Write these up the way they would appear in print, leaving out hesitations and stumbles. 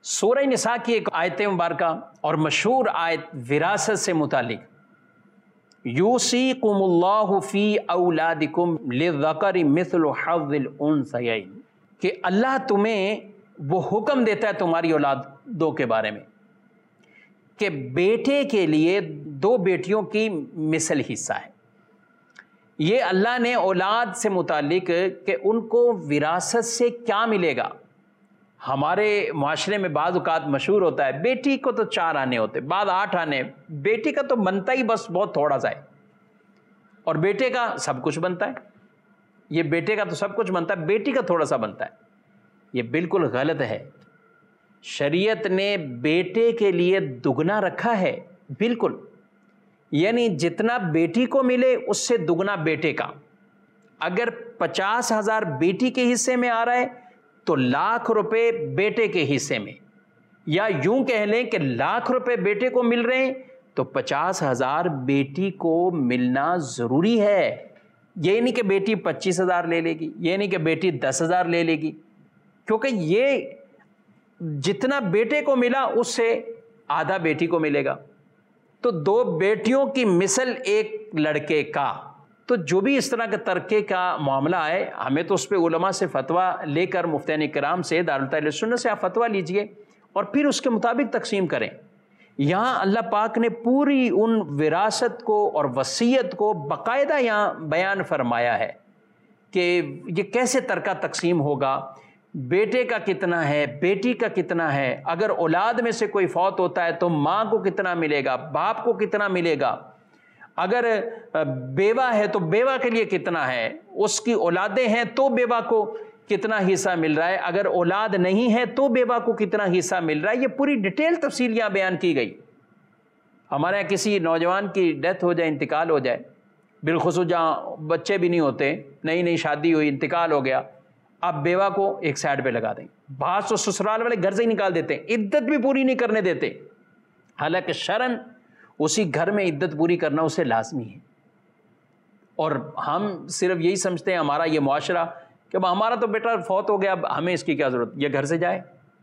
سورہ نساء کی ایک آیت مبارکہ اور مشہور آیت وراثت سے متعلق، یوصیکم اللہ فی اولادکم للذکر مثل حظ الانثیین، کہ اللہ تمہیں وہ حکم دیتا ہے تمہاری اولادوں کے بارے میں کہ بیٹے کے لیے دو بیٹیوں کی مثل حصہ ہے۔ یہ اللہ نے اولاد سے متعلق کہ ان کو وراثت سے کیا ملے گا۔ ہمارے معاشرے میں بعض اوقات مشہور ہوتا ہے بیٹی کو تو 4 آنے ہوتے، بعد 8 آنے، بیٹی کا تو بنتا ہی بس بہت تھوڑا سا ہے اور بیٹے کا سب کچھ بنتا ہے۔ یہ بیٹے کا تو سب کچھ بنتا ہے، بیٹی کا تھوڑا سا بنتا ہے۔ یہ بالکل غلط ہے۔ شریعت نے بیٹے کے لیے دگنا رکھا ہے، بالکل، یعنی جتنا بیٹی کو ملے اس سے دگنا بیٹے کا۔ اگر 50,000 بیٹی کے حصے میں آ رہا ہے تو ₹1,00,000 بیٹے کے حصے میں، یا یوں کہہ لیں کہ ₹1,00,000 بیٹے کو مل رہے ہیں تو 50,000 بیٹی کو ملنا ضروری ہے۔ یہ نہیں کہ بیٹی 25,000 لے لے گی، یہ نہیں کہ بیٹی 10,000 لے لے گی، کیونکہ یہ جتنا بیٹے کو ملا اس سے آدھا بیٹی کو ملے گا۔ تو 2 بیٹیوں کی مثل ایک لڑکے کا، تو جو بھی اس طرح کے ترکے کا معاملہ ہے، ہمیں تو اس پہ علماء سے فتویٰ لے کر، مفتیان کرام سے، دارالہدایت سنت سے آپ فتویٰ لیجئے اور پھر اس کے مطابق تقسیم کریں۔ یہاں اللہ پاک نے پوری ان وراثت کو اور وصیت کو باقاعدہ یہاں بیان فرمایا ہے کہ یہ کیسے ترکہ تقسیم ہوگا، بیٹے کا کتنا ہے، بیٹی کا کتنا ہے، اگر اولاد میں سے کوئی فوت ہوتا ہے تو ماں کو کتنا ملے گا، باپ کو کتنا ملے گا، اگر بیوہ ہے تو بیوہ کے لیے کتنا ہے، اس کی اولادیں ہیں تو بیوہ کو کتنا حصہ مل رہا ہے، اگر اولاد نہیں ہے تو بیوہ کو کتنا حصہ مل رہا ہے۔ یہ پوری ڈیٹیل تفصیل یہاں بیان کی گئی۔ ہمارے یہاں کسی نوجوان کی ڈیتھ ہو جائے، انتقال ہو جائے، بالخصوص جہاں بچے بھی نہیں ہوتے، نئی شادی ہوئی، انتقال ہو گیا، اب بیوہ کو ایک سائڈ پہ لگا دیں۔ بعض تو سسرال والے گھر سے ہی نکال دیتے ہیں، عدت بھی پوری نہیں کرنے دیتے، حالانکہ شرعاً اسی گھر میں عدت پوری کرنا اسے لازمی ہے۔ اور ہم صرف یہی سمجھتے ہیں ہمارا یہ معاشرہ کہ ہمارا تو بیٹا فوت ہو گیا، اب ہمیں اس کی کیا ضرورت، یہ گھر سے جائے،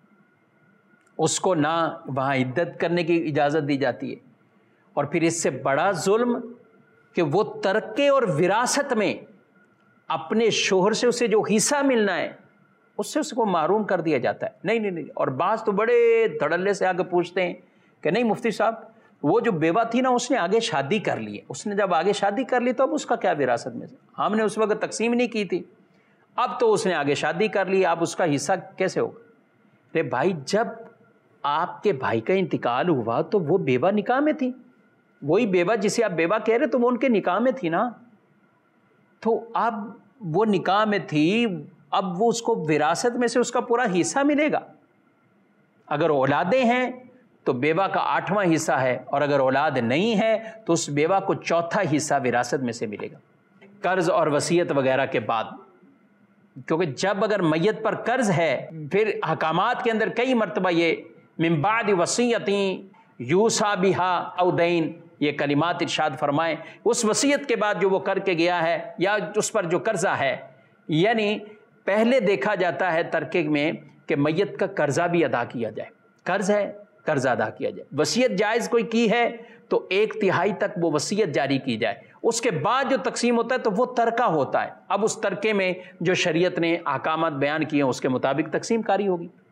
اس کو نہ وہاں عدت کرنے کی اجازت دی جاتی ہے۔ اور پھر اس سے بڑا ظلم کہ وہ ترکے اور وراثت میں اپنے شوہر سے اسے جو حصہ ملنا ہے اس کو محروم کر دیا جاتا ہے۔ نہیں، اور بعض تو بڑے دھڑلے سے آگے پوچھتے ہیں کہ نہیں مفتی صاحب، وہ جو بیوہ تھی نا اس نے آگے شادی کر لی ہے، اس نے جب آگے شادی کر لی تو اب اس کا کیا وراثت میں سے، ہم نے اس وقت تقسیم نہیں کی تھی، اب تو اس نے آگے شادی کر لی، اب اس کا حصہ کیسے ہوگا؟ ارے بھائی، جب آپ کے بھائی کا انتقال ہوا تو وہ بیوہ نکاح میں تھی، وہی بیوہ جسے آپ بیوہ کہہ رہے تو وہ ان کے نکاح میں تھی نا، تو اب وہ نکاح میں تھی، اب وہ اس کو وراثت میں سے اس کا پورا حصہ ملے گا۔ اگر اولادیں ہیں تو بیوہ کا 8واں حصہ ہے، اور اگر اولاد نہیں ہے تو اس بیوہ کو 4تھا حصہ وراثت میں سے ملے گا، قرض اور وصیت وغیرہ کے بعد۔ کیونکہ جب اگر میت پر قرض ہے، پھر حکامات کے اندر کئی مرتبہ یہ من بعد وصیۃ یوصی بہا او دین، یہ کلمات ارشاد فرمائیں، اس وصیت کے بعد جو وہ کر کے گیا ہے یا اس پر جو قرضہ ہے، یعنی پہلے دیکھا جاتا ہے ترکے میں کہ میت کا قرضہ بھی ادا کیا جائے، قرض ہے قرضہ ادا کیا جائے، وصیت جائز کوئی کی ہے تو 1/3 تک وہ وصیت جاری کی جائے، اس کے بعد جو تقسیم ہوتا ہے تو وہ ترکہ ہوتا ہے۔ اب اس ترکے میں جو شریعت نے احکامات بیان کیے ہیں اس کے مطابق تقسیم کاری ہوگی۔